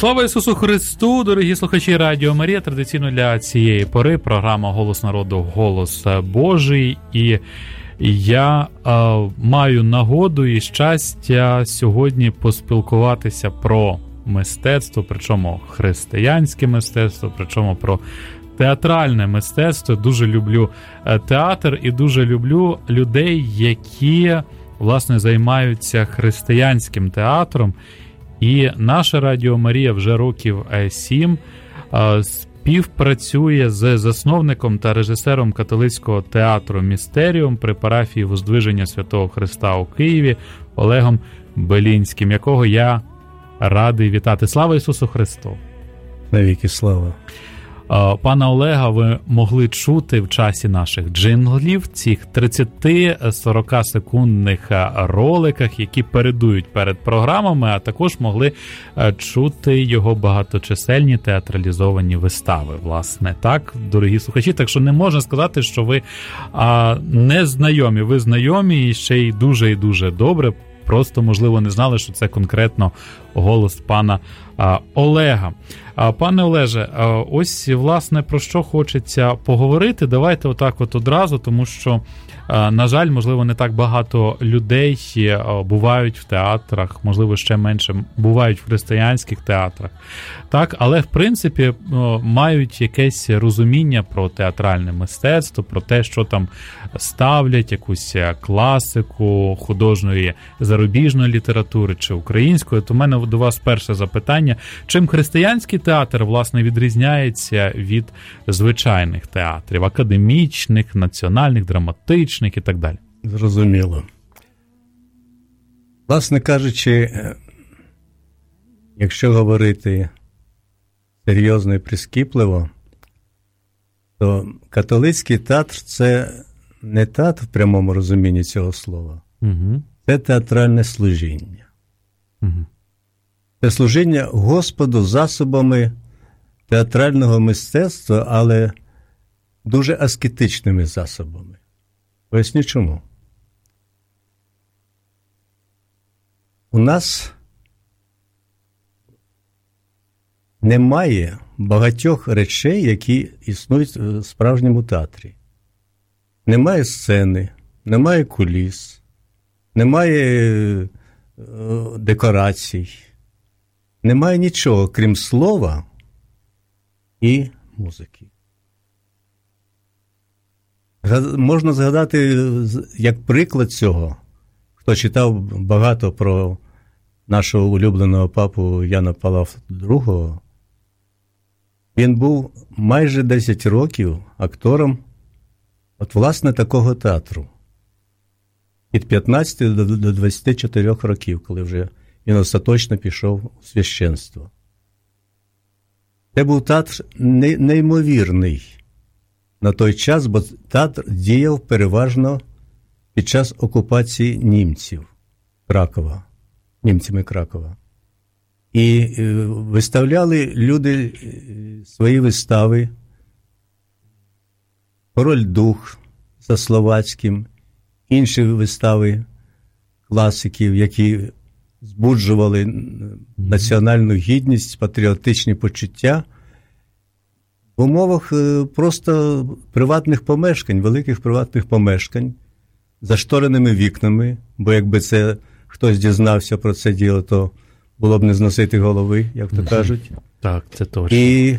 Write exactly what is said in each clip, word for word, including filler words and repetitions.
Слава Ісусу Христу, дорогі слухачі Радіо Марія. Традиційно для цієї пори програма «Голос народу. Голос Божий». І я е, маю нагоду і щастя сьогодні поспілкуватися про мистецтво, причому християнське мистецтво, причому про театральне мистецтво. Дуже люблю театр і дуже люблю людей, які, власне, займаються християнським театром. І наша Радіо Марія вже років сім співпрацює з засновником та режисером католицького театру «Містеріум» при парафії Воздвиження Святого Христа у Києві Олегом Белінським, якого я радий вітати. Слава Ісусу Христу! Навіки слава! Пана Олега ви могли чути в часі наших джинглів, цих тридцять-сорок секундних роликах, які передують перед програмами, а також могли чути його багаточисельні театралізовані вистави. Власне, так, дорогі слухачі, так що не можна сказати, що ви а, не знайомі. Ви знайомі і ще й дуже і дуже добре. Просто, можливо, не знали, що це конкретно голос пана а, Олега. А, пане Олеже, а, ось, власне, про що хочеться поговорити. Давайте отак от одразу, тому що, а, на жаль, можливо, не так багато людей а, бувають в театрах, можливо, ще менше бувають в християнських театрах. Так, але, в принципі, а, мають якесь розуміння про театральне мистецтво, про те, що там ставлять, якусь класику художньої зарубіжної літератури чи української. То в мене до вас перше запитання. Чим християнський театр, власне, відрізняється від звичайних театрів? Академічних, національних, драматичних і так далі? Зрозуміло. Власне кажучи, якщо говорити серйозно і прискіпливо, то католицький театр – це не театр в прямому розумінні цього слова. Угу. Це театральне служіння. Угу. Це служіння Господу засобами театрального мистецтва, але дуже аскетичними засобами. Поясню чому. У нас немає багатьох речей, які існують в справжньому театрі. Немає сцени, немає куліс, немає декорацій, немає нічого, крім слова і музики. Можна згадати, як приклад цього, хто читав багато про нашого улюбленого папу Яна Павла другого, він був майже десять років актором от, власне, такого театру. Від п'ятнадцяти до двадцяти чотирьох років, коли вже він остаточно пішов у священство. Це був театр неймовірний на той час, бо театр діяв переважно під час окупації німців Кракова, німцями Кракова. І виставляли люди свої вистави «Король Дух» за Словацьким, інші вистави класиків, які збуджували національну гідність, патріотичні почуття в умовах просто приватних помешкань, великих приватних помешкань, заштореними вікнами, бо якби це хтось дізнався про це діло, то було б не зносити голови, як то кажуть. Так, це точно. І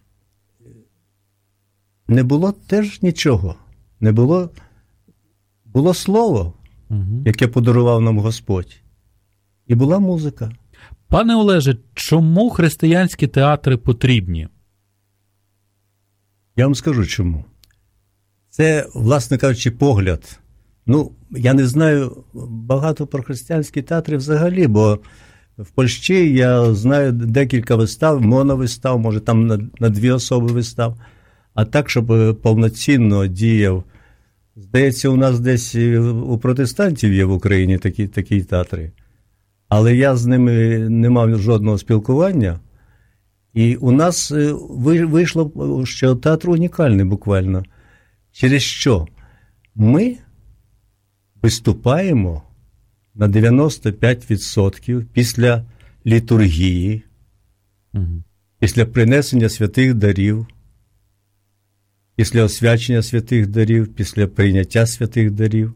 не було теж нічого. Не було, було слово, угу. яке подарував нам Господь. І була музика. Пане Олеже, чому християнські театри потрібні? Я вам скажу чому. Це, власне кажучи, погляд. Ну, я не знаю багато про християнські театри взагалі, бо в Польщі я знаю декілька вистав, моновистав, може там на, на дві особи вистав. А так, щоб повноцінно діяв, здається, у нас десь у протестантів є в Україні такі, такі театри. Але я з ними не мав жодного спілкування. І у нас вийшло, що театр унікальний буквально. Через що? Ми виступаємо на дев'яносто п'ять відсотків після літургії, Угу. Після принесення святих дарів, після освячення святих дарів, після прийняття святих дарів.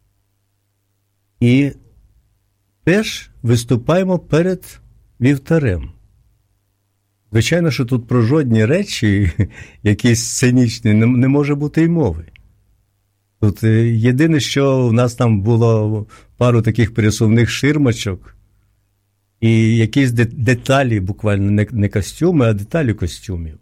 І теж виступаємо перед вівтарем. Звичайно, що тут про жодні речі, якісь сценічні, не, не може бути й мови. Тут єдине, що в нас там було пару таких пересувних ширмочок і якісь деталі, буквально не, не костюми, а деталі костюмів.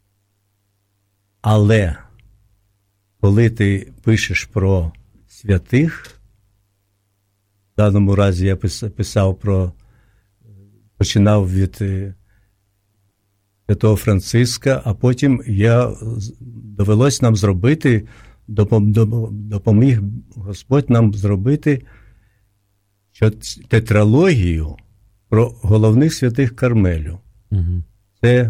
Але коли ти пишеш про святих, в даному разі я писав про, починав від святого Франциска, а потім я, довелось нам зробити, допоміг Господь нам зробити тетралогію про головних святих Кармелю. Угу. Це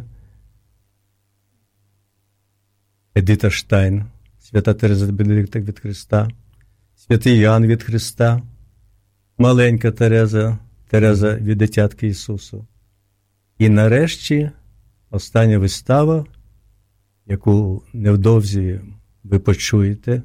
Едита Штайн, свята Тереза Бенедикта від Христа, святий Іоанн від Христа, маленька Тереза, Тереза від дитятки Ісусу. І нарешті остання вистава, яку невдовзі ви почуєте,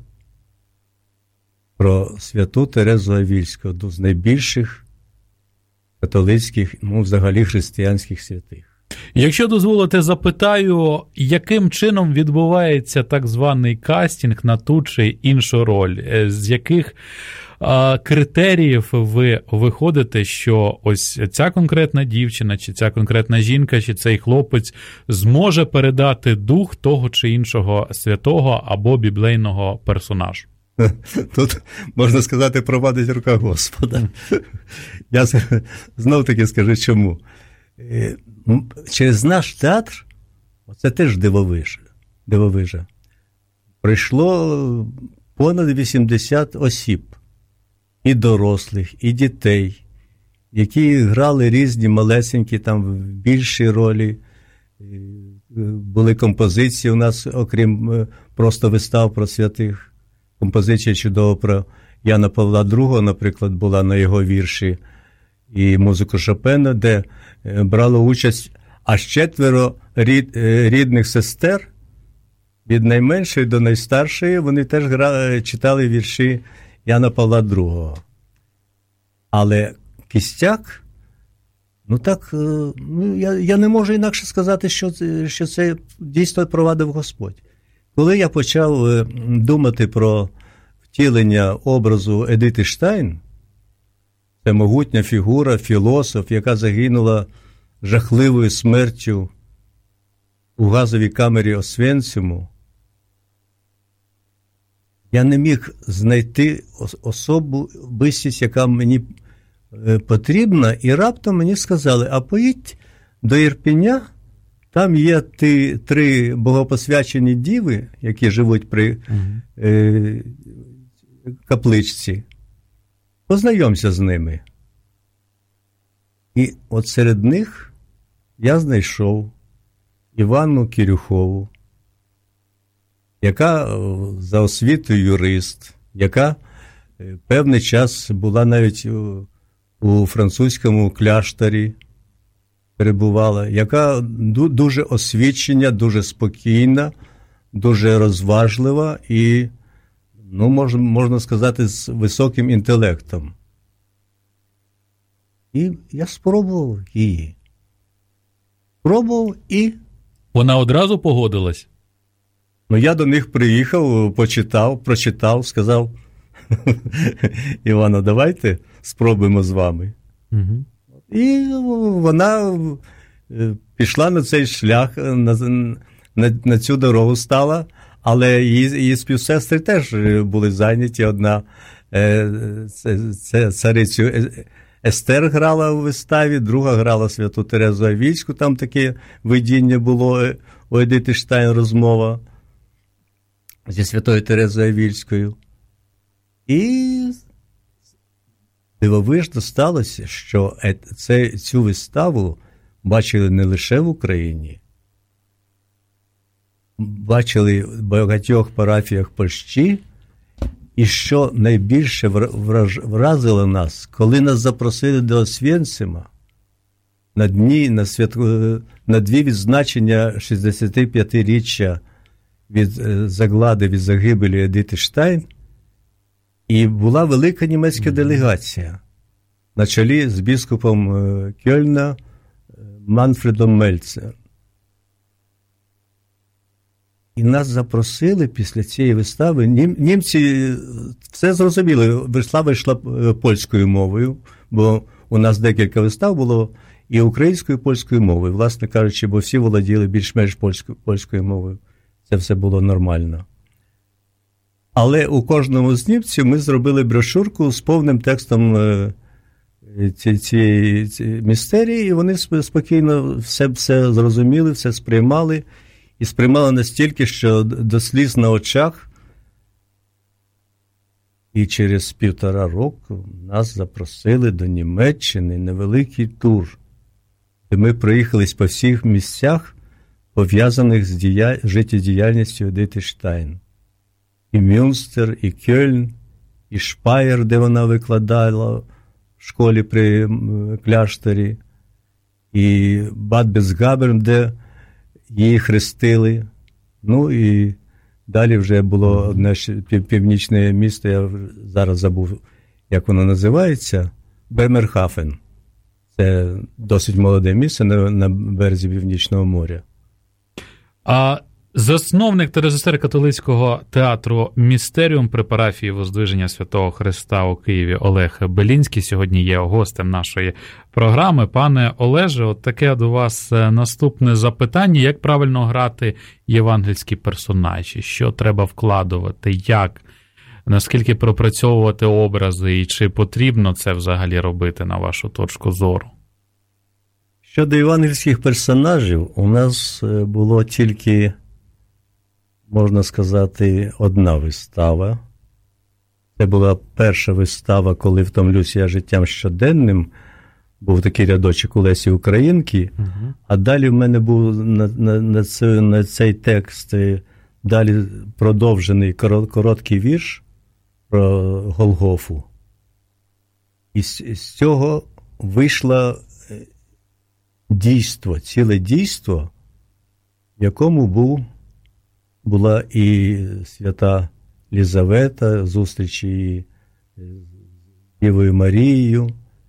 про святу Терезу Авільську, одну з найбільших католицьких, ну, взагалі християнських святих. Якщо дозволите, запитаю, яким чином відбувається так званий кастинг на ту чи іншу роль? З яких а, критеріїв ви виходите, що ось ця конкретна дівчина, чи ця конкретна жінка, чи цей хлопець зможе передати дух того чи іншого святого або біблейного персонажу? Тут, можна сказати, провадить рука Господа. Я знов-таки скажу, чому. Через наш театр, це теж дивовижа, дивовижа, прийшло понад вісімдесят осіб, і дорослих, і дітей, які грали різні малесенькі, там більші ролі. Були композиції у нас, окрім просто вистав про святих. Композиція чудова про Яна Павла другого, наприклад, була на його вірші, і музику Шопена, де брало участь аж четверо рід, рідних сестер, від найменшої до найстаршої, вони теж грали, читали вірші Яна Павла другого. Але кістяк, ну так, ну, я, я не можу інакше сказати, що це, що це дійсно провадив Господь. Коли я почав думати про втілення образу Едити Штайн, це могутня фігура, філософ, яка загинула жахливою смертю у газовій камері Освенциму, я не міг знайти особистість, яка мені потрібна, і раптом мені сказали, а поїдь до Ірпеня, там є ті три богопосвячені діви, які живуть при uh-huh. е, капличці. Познайомся з ними. І от серед них я знайшов Іванну Кірюхову, яка за освітою юрист, яка певний час була навіть у, у французькому кляштарі, перебувала, яка дуже освічена, дуже спокійна, дуже розважлива і, ну, можна, можна сказати, з високим інтелектом. І я спробував її. Спробував і... Вона одразу погодилась? Ну, я до них приїхав, почитав, прочитав, сказав, Івано, давайте спробуємо з вами. Угу. І вона пішла на цей шлях, на, на, на цю дорогу стала, але її, її співсестри теж були зайняті. Одна це, це царицю Естер грала у виставі, друга грала святу Терезу Авільську, там таке видіння було у Едити Штайн, розмова зі святою Терезою Авільською. І дивовижно сталося, що це, цю виставу бачили не лише в Україні, бачили в багатьох парафіях Польщі, і що найбільше вразило нас, коли нас запросили до Освенцима на дні, на, свят... на дві відзначення шістдесятип'ятиріччя від заглади, від загибелі Едити Штайн, і була велика німецька делегація на чолі з біскупом Кьольна Манфредом Мельцером. І нас запросили після цієї вистави. Нім, німці все зрозуміли. Вистава йшла польською мовою, бо у нас декілька вистав було і українською, і польською мовою. Власне кажучи, бо всі володіли більш-менш польською, польською мовою. Це все було нормально. Але у кожному з німців ми зробили брошурку з повним текстом цієї містерії, і вони спокійно все, все зрозуміли, все сприймали. І сприймали настільки, що до сліз на очах, і через півтора року нас запросили до Німеччини невеликий тур, де ми проїхались по всіх місцях, пов'язаних з дія... життєдіяльністю Едити Штайн. І Мюнстер, і Кьольн, і Шпаєр, де вона викладала в школі при кляштері, і Бад Бесгаберн, де її хрестили. Ну і далі вже було одне північне місто, я зараз забув, як воно називається, Бремерхафен. Це досить молоде місце на, на березі Північного моря. А засновник та режисер католицького театру «Містеріум» при парафії Воздвиження Святого Христа у Києві Олег Белінський сьогодні є гостем нашої програми. Пане Олеже, от таке до вас наступне запитання. Як правильно грати євангельські персонажі? Що треба вкладувати? Як? Наскільки пропрацьовувати образи? І чи потрібно це взагалі робити, на вашу точку зору? Щодо євангельських персонажів, у нас було тільки, можна сказати, одна вистава. Це була перша вистава, коли «Втомлюсь я життям щоденним». Був такий рядочок у Лесі Українки. Uh-huh. А далі в мене був на, на, на, цей, на цей текст далі продовжений короткий вірш про Голгофу. І з, з цього вийшло дійство, ціле дійство, в якому був, була і свята Лізавета, зустрічі з Дівою Марією.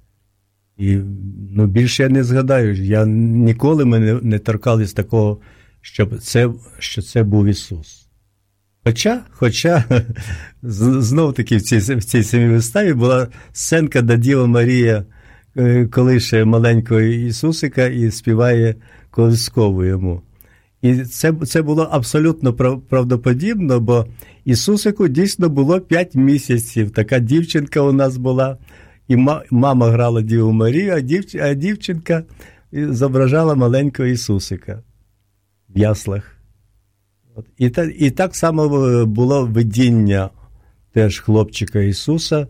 І ну, більше я не згадаю, я ніколи мене не торкались такого, щоб це, що це був Ісус. Хоча, хоча знов-таки в цій, в цій самій виставі була сценка, де Діва Марія колише маленького Ісусика і співає колискову йому. І це, це було абсолютно правдоподібно, бо Ісусику дійсно було п'ять місяців. Така дівчинка у нас була, і мама грала Діву Марію, а, дівч, а дівчинка зображала маленького Ісусика в яслах. І, та, і так само було видіння теж хлопчика Ісуса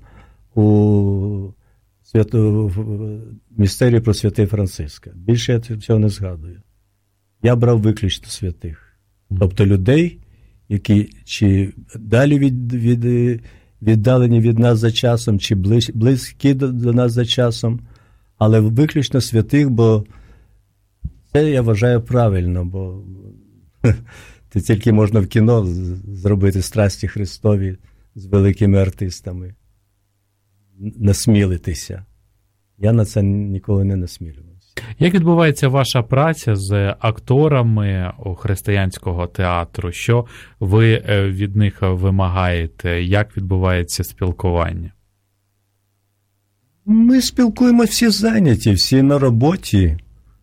у свято, в містерії про святий Франциска. Більше я цього не згадую. Я брав виключно святих. Тобто людей, які чи далі від, від, віддалені від нас за часом, чи близь, близькі до, до нас за часом, але виключно святих, бо це, я вважаю, правильно, бо це тільки можна в кіно зробити страсті Христові з великими артистами. Насмілитися. Я на це ніколи не насмілювався. Як відбувається ваша праця з акторами християнського театру? Що ви від них вимагаєте? Як відбувається спілкування? Ми спілкуємося, всі зайняті, всі на роботі.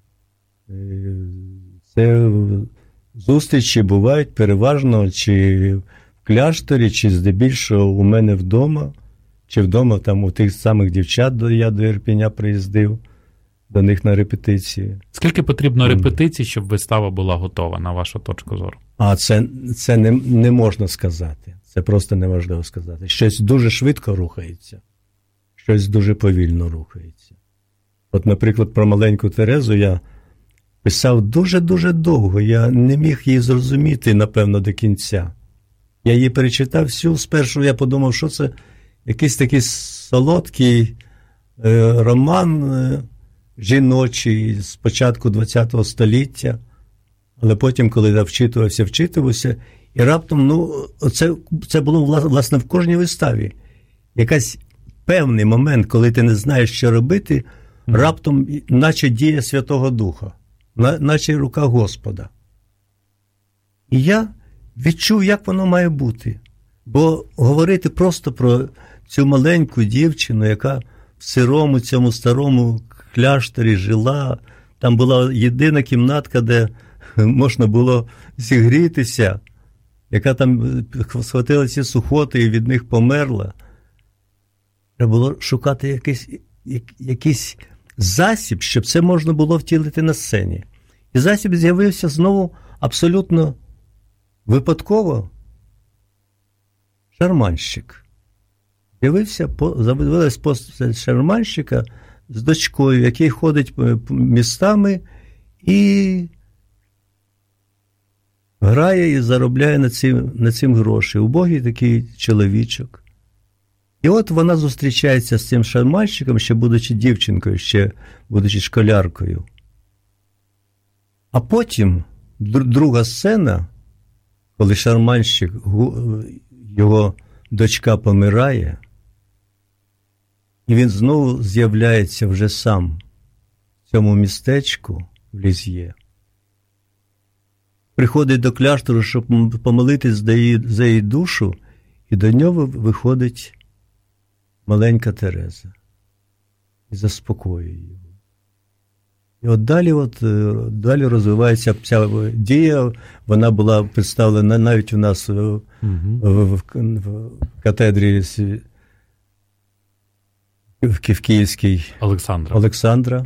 Це зустрічі бувають переважно чи в кляштері, чи здебільшого у мене вдома, чи вдома там у тих самих дівчат, я до Ірпеня приїздив, до них на репетиції. Скільки потрібно репетицій, щоб вистава була готова, на вашу точку зору? А це, це не, не можна сказати. Це просто неможливо сказати. Щось дуже швидко рухається, щось дуже повільно рухається. От, наприклад, про маленьку Терезу я писав дуже-дуже довго. Я не міг її зрозуміти, напевно, до кінця. Я її перечитав всю, спершу я подумав, що це якийсь такий солодкий е, роман, е, жіночий з початку ХХ століття, але потім, коли я вчитувався, вчитувався, і раптом, ну, це, це було, власне, в кожній виставі. Якась певний момент, коли ти не знаєш, що робити, mm. раптом, наче дія Святого Духа, наче рука Господа. І я відчув, як воно має бути. Бо говорити просто про цю маленьку дівчину, яка в сирому цьому старому кляштері жила, там була єдина кімнатка, де можна було зігрітися, яка там схватила ці сухоти і від них померла. Треба було шукати якийсь, якийсь засіб, щоб це можна було втілити на сцені. І засіб з'явився знову абсолютно випадково. Шарманщик. З'явився, з'явилась постать шарманщика з дочкою, який ходить містами і грає і заробляє на цим, на цим гроші. Убогий такий чоловічок. І от вона зустрічається з цим шарманщиком, ще будучи дівчинкою, ще будучи школяркою. А потім друга сцена, коли шарманщик, його дочка помирає, і він знову з'являється вже сам в цьому містечку в Лізьє. Приходить до кляштору, щоб помолитись за її, за її душу, і до нього виходить маленька Тереза і заспокоює його. І от далі, от, далі розвивається ця дія, вона була представлена навіть у нас в, в, в, в катедрі в Київській Олександра. Олександра.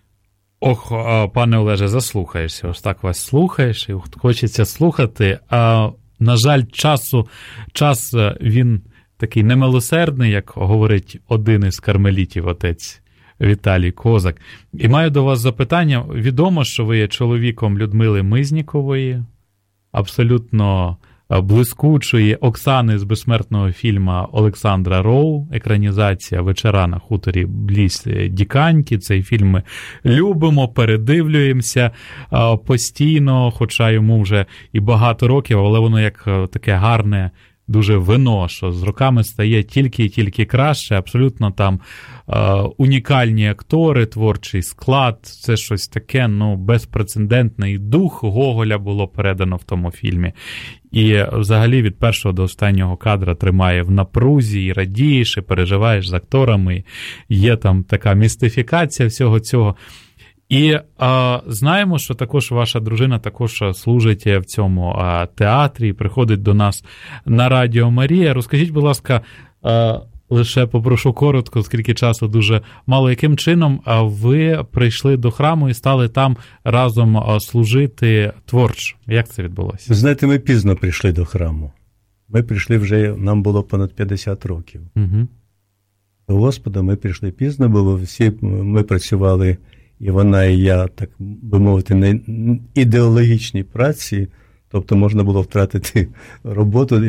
Ох, пане Олеже, заслухаєшся, ось так вас слухаєш, і хочеться слухати. А, на жаль, часу, час він такий немилосердний, як говорить один із кармелітів, отець Віталій Козак. І маю до вас запитання. Відомо, що ви є чоловіком Людмили Мизнікової, абсолютно блискучої Оксани з безсмертного фільму Олександра Роу, екранізація «Вечора на хуторі близь Діканьки». Цей фільм ми любимо, передивлюємося постійно, хоча йому вже і багато років, але воно як таке гарне дуже вино, що з роками стає тільки і тільки краще, абсолютно там е, унікальні актори, творчий склад, це щось таке, ну, безпрецедентний дух Гоголя було передано в тому фільмі. І взагалі від першого до останнього кадра тримає в напрузі, і радієш, і переживаєш з акторами, є там така містифікація всього цього. І а, знаємо, що також ваша дружина також служить в цьому а, театрі, приходить до нас на Радіо Марія. Розкажіть, будь ласка, а, лише попрошу коротко, оскільки часу дуже мало, яким чином ви прийшли до храму і стали там разом служити творчо? Як це відбулося? Ви знаєте, ми пізно прийшли до храму. Ми прийшли вже, нам було понад п'ятдесят років. Угу. До Господа ми прийшли пізно, бо всі ми працювали, і вона, і я, так би мовити, на ідеологічній праці, тобто можна було втратити роботу.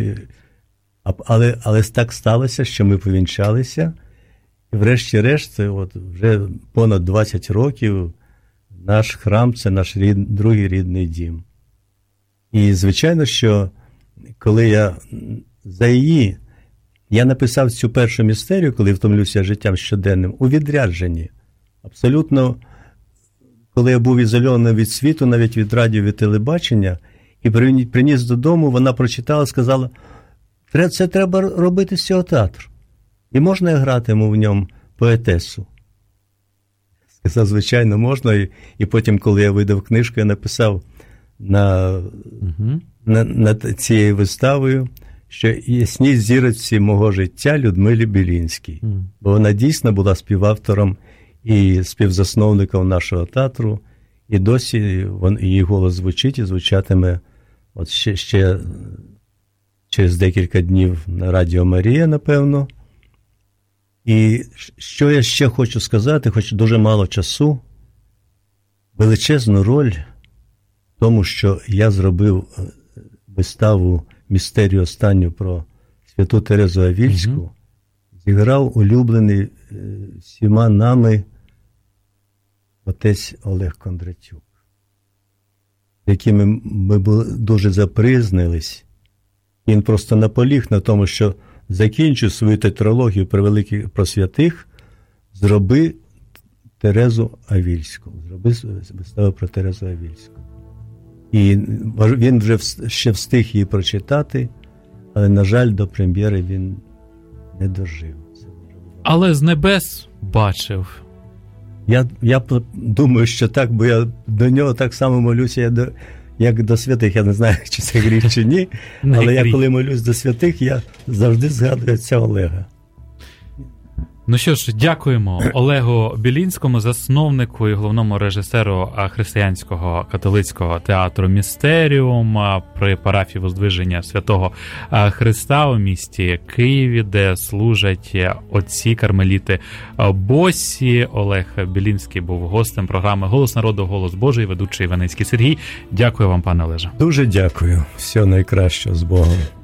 Але, але так сталося, що ми повінчалися, і врешті-решт, от вже понад двадцять років наш храм – це наш рід, другий рідний дім. І, звичайно, що коли я за її, я написав цю першу містерію, коли втомлюся життям щоденним, у відрядженні. Абсолютно, коли я був ізольований від світу, навіть від радіо, від телебачення, і приніс додому, вона прочитала, сказала, це треба робити з цього театру. І можна я гратиму в ньому поетесу? Сказав, звичайно, можна. І, і потім, коли я видав книжку, я написав на, угу. на, над цією виставою, що ясні зіриці мого життя Людмилі Білінській. Угу. Бо вона дійсно була співавтором і співзасновником нашого театру. І досі вон, її голос звучить і звучатиме от ще, ще через декілька днів на Радіо Марія, напевно. І що я ще хочу сказати, хоч дуже мало часу, величезну роль в тому, що я зробив виставу «Містерію останню» про святу Терезу Авільську, mm-hmm. зіграв улюблений всіма нами отець Олег Кондратюк, якими ми були дуже запризнились. Він просто наполіг на тому, що закінчу свою тетралогію про великих про святих, зроби Терезу Авільську, зроби виставу про Терезу Авільську. І він вже ще встиг її прочитати, але, на жаль, до прем'єри він не дожив. Але з небес бачив. Я, я думаю, що так, бо я до нього так само молюся, я до, як до святих. Я не знаю, чи це гріх, чи ні, але я коли молюсь до святих, я завжди згадую отця Олега. Ну що ж, дякуємо Олегу Білінському, засновнику і головному режисеру християнського католицького театру «Містеріум» при парафії Воздвиження Святого Христа у місті Києві, де служать отці кармеліти Босі. Олег Білінський був гостем програми «Голос народу, голос Божий», ведучий Іваницький Сергій. Дякую вам, пане Олеже. Дуже дякую. Всього найкращого, з Богом.